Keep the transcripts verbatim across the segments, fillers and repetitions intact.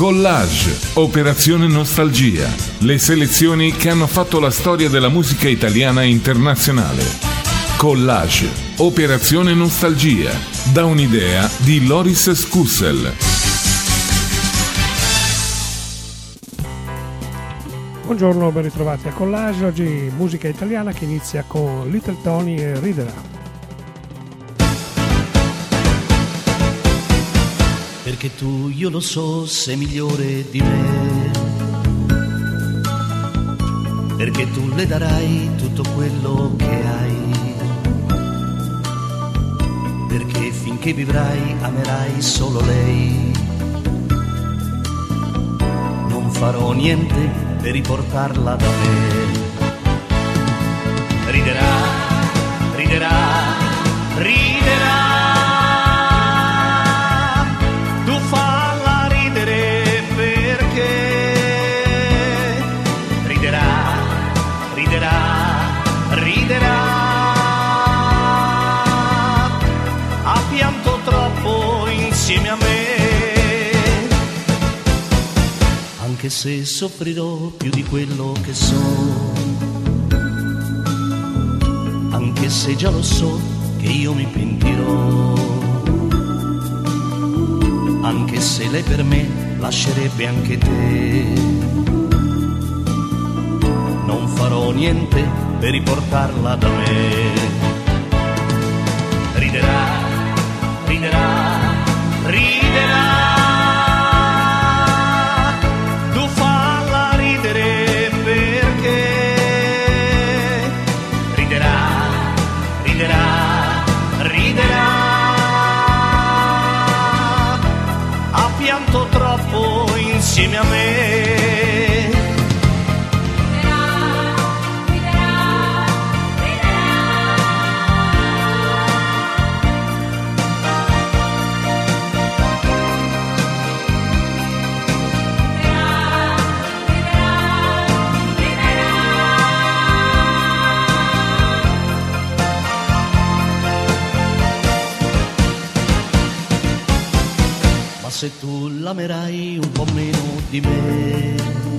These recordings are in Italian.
Collage, Operazione Nostalgia, le selezioni che hanno fatto la storia della musica italiana e internazionale. Collage, Operazione Nostalgia, da un'idea di Loris Scussel. Buongiorno, ben ritrovati a Collage. Oggi musica italiana che inizia con Little Tony e Riderà. Perché tu, io lo so, sei migliore di me, perché tu le darai tutto quello che hai, perché finché vivrai amerai solo lei. Non farò niente per riportarla da me. Riderà, riderà, riderà. Insieme a me, anche se soffrirò più di quello che so, anche se già lo so che io mi pentirò, anche se lei per me lascerebbe anche te, non farò niente per riportarla da me. Riderà, riderà, riderà, tu falla ridere perché riderà, riderà, riderà, ha pianto troppo insieme a me. Se tu l'amerai un po' meno di me,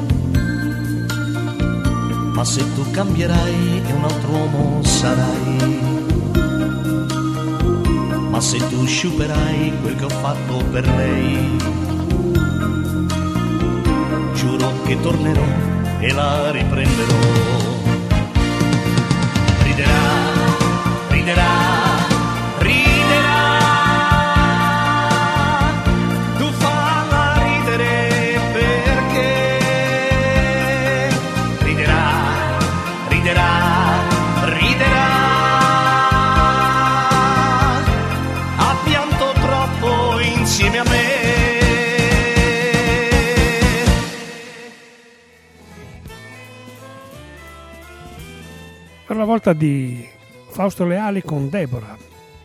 ma se tu cambierai e un altro uomo sarai, ma se tu sciuperai quel che ho fatto per lei, giuro che tornerò e la riprenderò. Riderà, riderà, insieme a me. Per la volta di Fausto Leali con Deborah.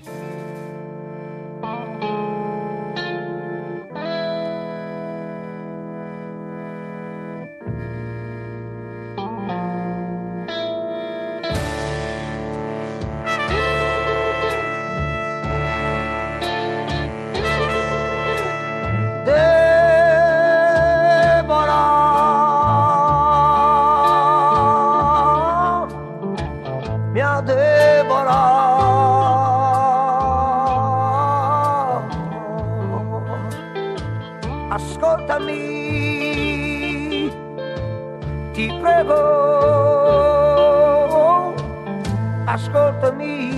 Ascoltami, ti prego, ascoltami.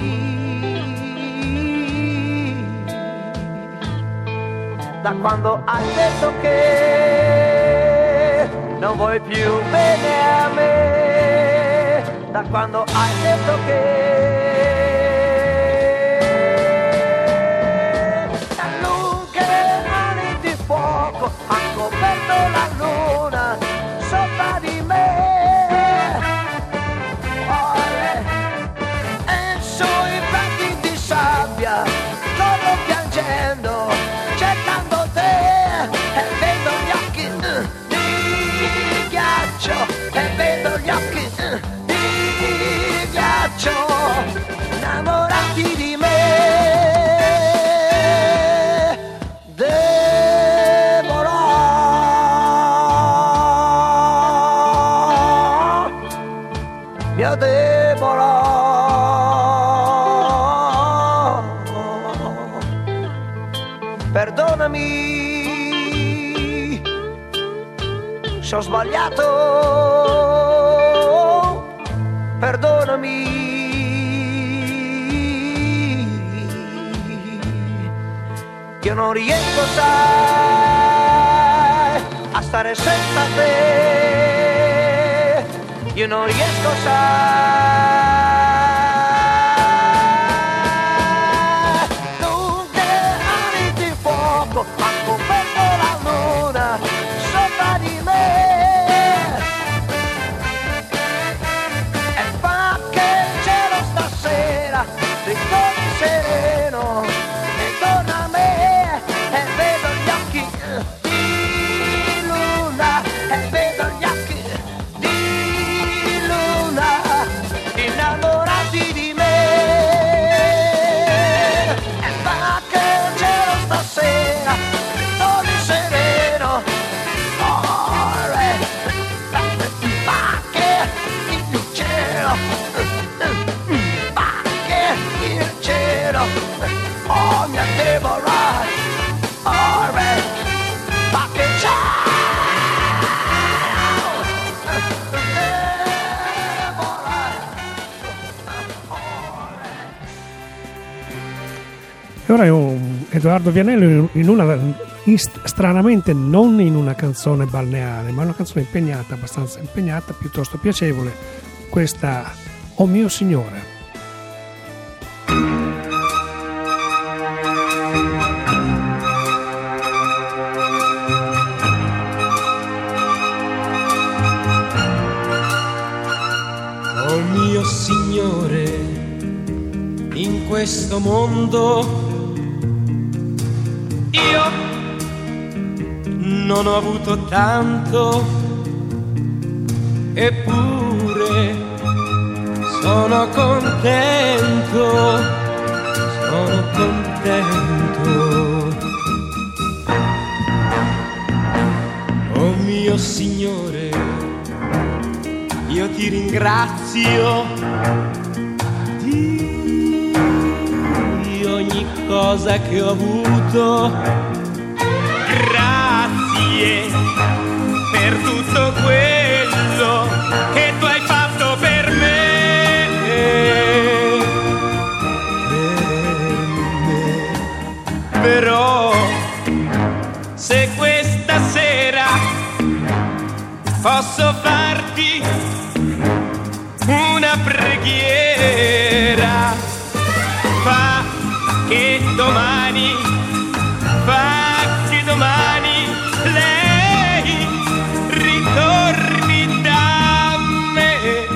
Da quando hai detto che non vuoi più bene a me, da quando hai detto che ha coperto la luna sopra di me, oh, e sui prati di sabbia corro piangendo cercando te, e vedo gli occhi uh, di ghiaccio, e vedo gli occhi uh, di ghiaccio. Deborah. Perdonami se ho sbagliato, perdonami. Io non riesco, sai, a stare senza te. Io non riesco, sai. Dunque anni di fuoco ha coperto la luna sopra di me e fa che il cielo stasera ritorni sereno e torna a me. E vedo gli occhi di luna, e vedo gli occhi di luna, innamorati di me. E fa che il cielo stasera ritorni sereno. Oh, fa che il cielo, fa che il cielo, oh mia Deborah. Alright, back in E ora è un Edoardo Vianello in una, in, stranamente non in una canzone balneare, ma una canzone impegnata, abbastanza impegnata, piuttosto piacevole, questa "Oh mio Signore". Oh mio Signore, in questo mondo io non ho avuto tanto, eppure sono contento, sono contento. Oh mio Signore, io ti ringrazio di ogni cosa che ho avuto. Grazie per tutto quello che tu hai fatto per me. Per me. Però se questa sera posso farti una preghiera, fa che domani, fa che domani lei ritorni da me.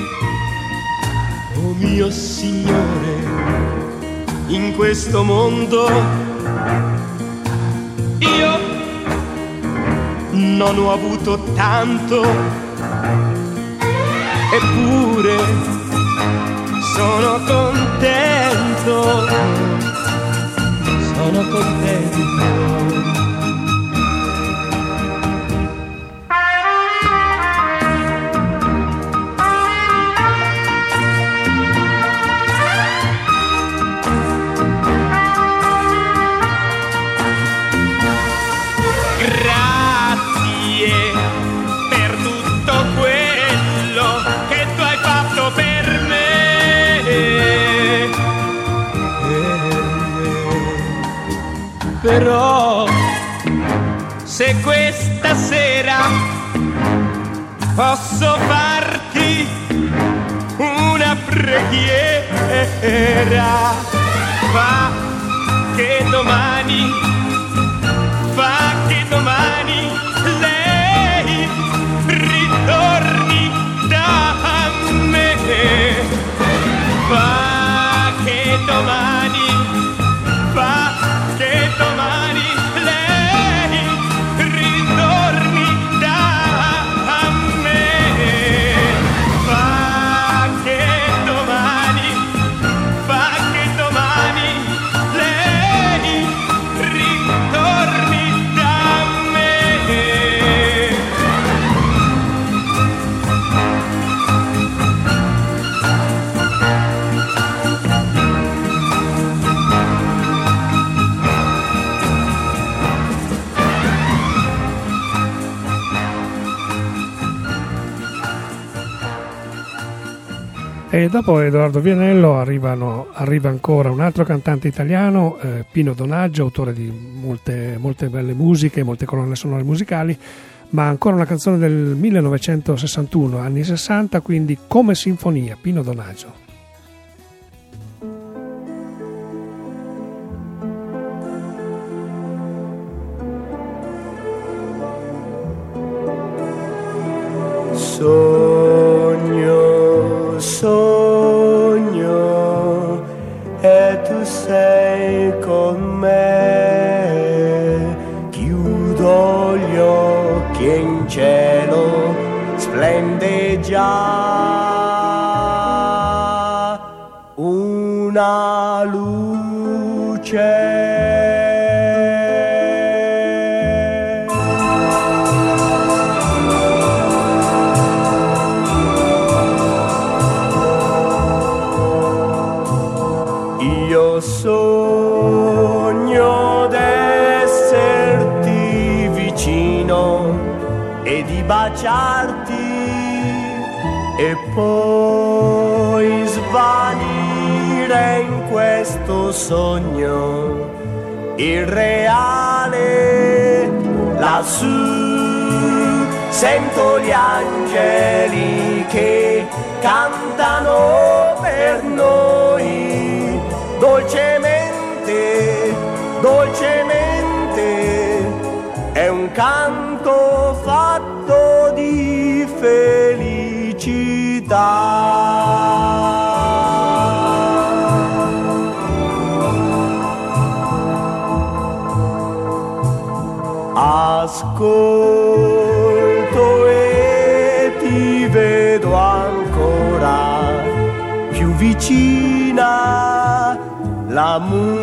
Oh mio Signore, in questo mondo io non ho avuto tanto, eppure sono contento, sono contento. Grazie per tutto quello che tu hai fatto per me. Però se questa sera posso farti una preghiera, fa che domani, fa che domani lei ritorni da me. Fa che domani, fa che domani lei ritorni da me. Fa che domani, fa che domani lei ritorni E dopo Edoardo Vianello arrivano, arriva ancora un altro cantante italiano, eh, Pino Donaggio, autore di molte, molte belle musiche, molte colonne sonore musicali, ma ancora una canzone del millenovecentosessantuno, anni sessanta, quindi come sinfonia, Pino Donaggio. Sogno, sogno, e tu sei con me. Chiudo gli occhi e in cielo splende già una luce. Sogno d'esserti vicino e di baciarti e poi svanire in questo sogno irreale. Lassù sento gli angeli che cantano per noi. Dolcemente, dolcemente, è un canto fatto di felicità. Ascolto e ti vedo ancora più vicina. La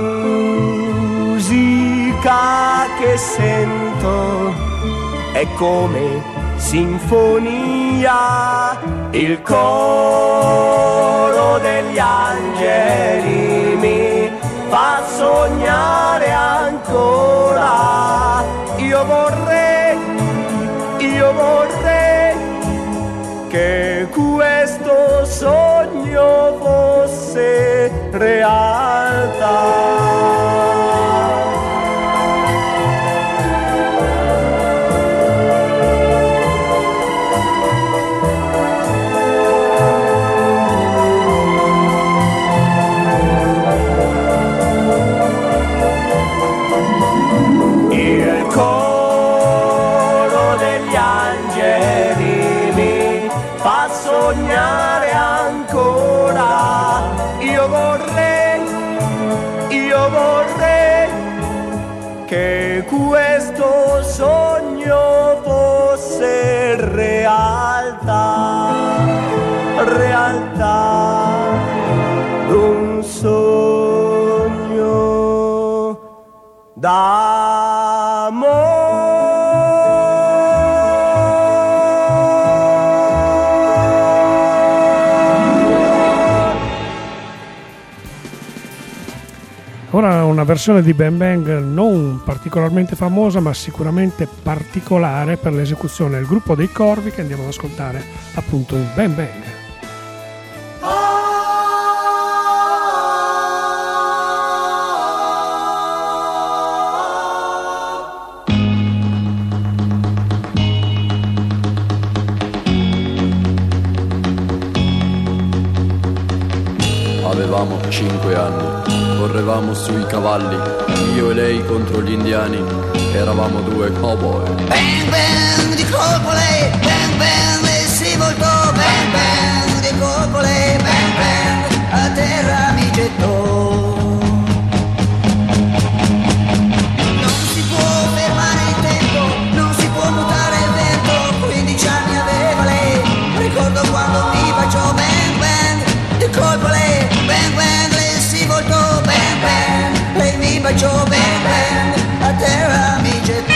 musica che sento è come sinfonia, il coro degli angeli mi fa sognare ancora. Io vorrei, io vorrei che questo sogno fosse realtà. Il coro degli angeli mi fa sognare ancora. Io vorrei, io vorrei che questo sogno fosse realtà, realtà, un sogno d'amore. Ora una versione di Bang Bang non particolarmente famosa ma sicuramente particolare per l'esecuzione del gruppo dei Corvi, che andiamo ad ascoltare appunto in Bang Bang. Avevamo cinque anni, correvamo sui cavalli, io e lei contro gli indiani, eravamo due cowboy. Bang bang di colpo lei, bang bang e si voltò, bang bang di colpo lei, bang bang a terra mi gettò. Non si può fermare il tempo, non si può mutare il vento, quindici anni aveva lei, ricordo quando mi baciò, bang bang di colpo lei, bang bang lei si voltò, bang bang lei mi baciò, bang bang a terra mi gettò.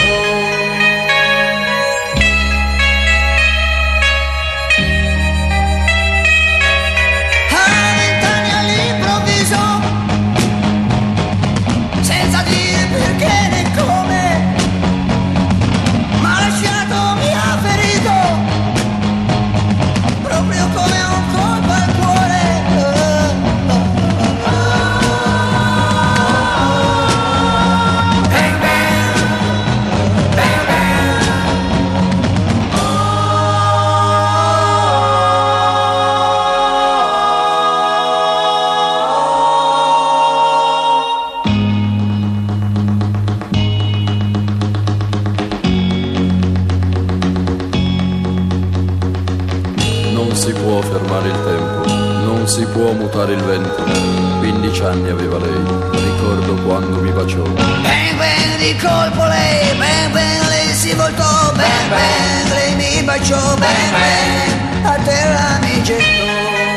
si può fermare il tempo, non si può mutare il vento. Quindici anni aveva lei, ricordo quando mi baciò. Bang bang di colpo lei, bang bang lei si voltò, bang bang lei mi baciò, bang bang a terra mi gettò.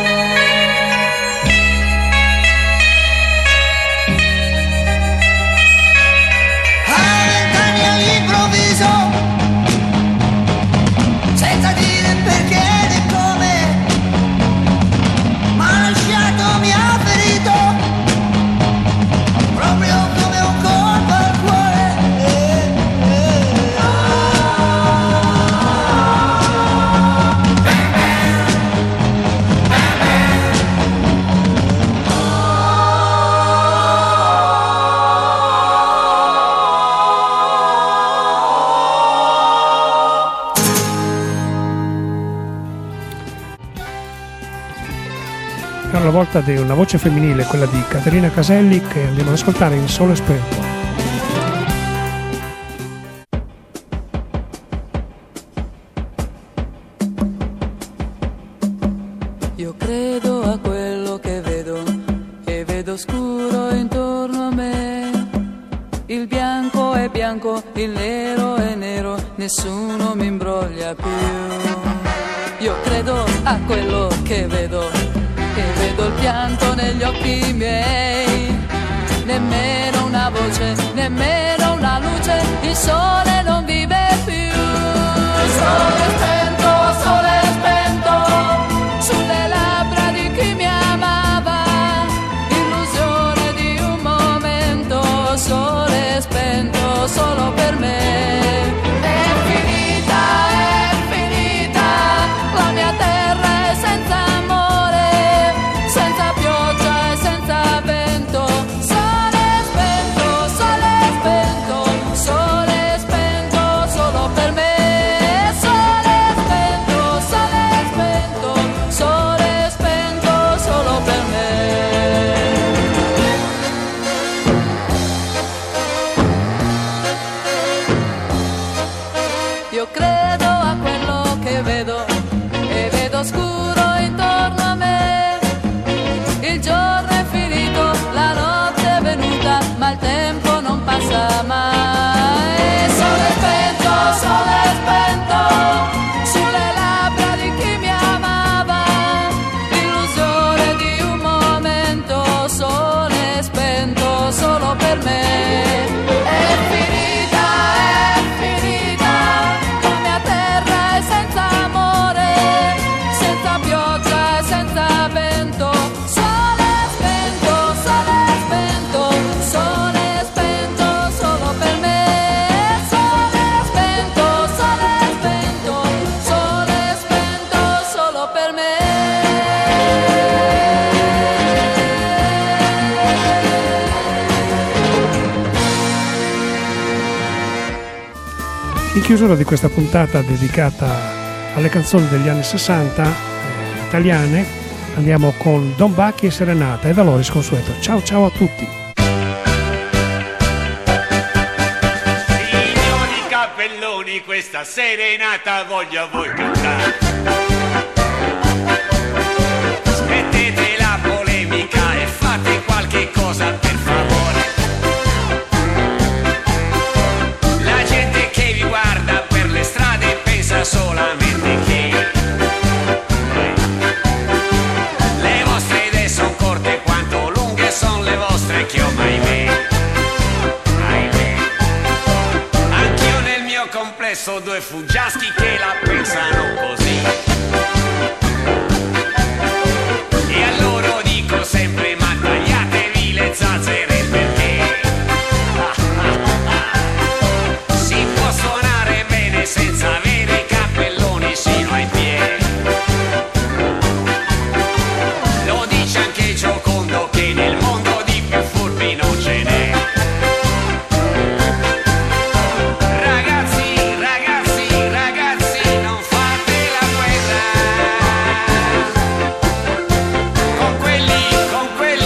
Senza dire perché né come, ma lasciato mi ha ferito, proprio come un colpo al cuore. Eh, eh, La volta di una voce femminile, quella di Caterina Caselli, che andiamo ad ascoltare in Sole Spento. Io credo a quello che vedo e vedo scuro intorno a me. Il bianco è bianco, il nero è nero, nessuno mi imbroglia più. Io credo a quello che vedo e vedo il pianto negli occhi miei. Nemmeno una voce, nemmeno una luce, il sole non vive più. Sole spento, sole spento, sulle labbra di chi mi amava, illusione di un momento, sole spento solo per me. È finita, è finita, la mia terra è senza amore, senza pioggia e senza vento, sole spento, sole spento, sole spento solo per me. Sole spento, sole spento, sole spento solo per me. Io credo a quello che vedo e vedo scuro intorno a me. Il giorno è finito, la notte è venuta, ma il tempo non passa mai. Sole spento, sole spento, sulle labbra di chi mi amava, illusione di un momento, sole spento solo per me. È finita, è finita, la mia terra è senza amore, senza pioggia e senza vento, sole spento, sole spento, sole spento solo per me. Sole spento, sole spento, sole spento solo per me. In chiusura di questa puntata dedicata alle canzoni degli anni sessanta eh, italiane, andiamo con Don Bacchi e Serenata e da Loris Consueto. Ciao ciao a tutti. Signori cappelloni, questa serenata voglio a voi cantare. Smettete la polemica e fate qualche cosa per favore. La gente che vi guarda per le strade pensa solamente che le vostre idee sono corte quanto lunghe sono le vostre chiome, ahimè. Ahimè. Anch'io nel mio complesso due fuggiaschi che la pensano così. E a loro dico sempre: ma tagliatevi le zazzere perché si può suonare bene senza avere i cappelloni sino ai piedi. Lo dice anche Giocondo che nel mondo di più furbi non ce n'è. Ragazzi, ragazzi, ragazzi, non fate la guerra con quelli, con quelli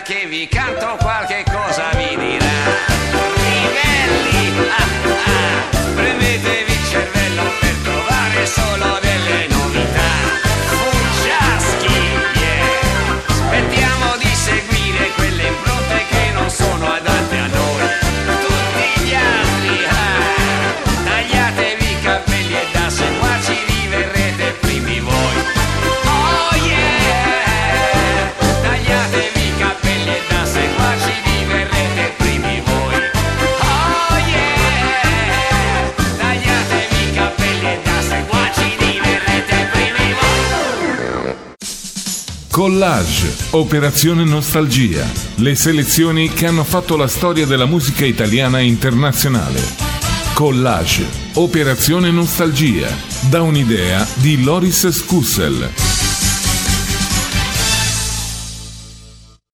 ora che vi canto qualche cosa vi dirà. Ribelli, ah, ah, premetevi il cervello per trovare solo delle novità. Fuggiaschi, yeah, aspettiamo di seguire quelle impronte che non sono adatte a noi. Tutti gli altri, ah, tagliatevi i capelli e da seguaci diverrete primi voi. Oh yeah, tagliatevi i capelli e da seguaci diverrete primi voi. Oh yeah, tagliatevi i capelli e da seguaci diverrete primi voi. Collage, Operazione Nostalgia, le selezioni che hanno fatto la storia della musica italiana internazionale. Collage, Operazione Nostalgia, da un'idea di Loris Scussel.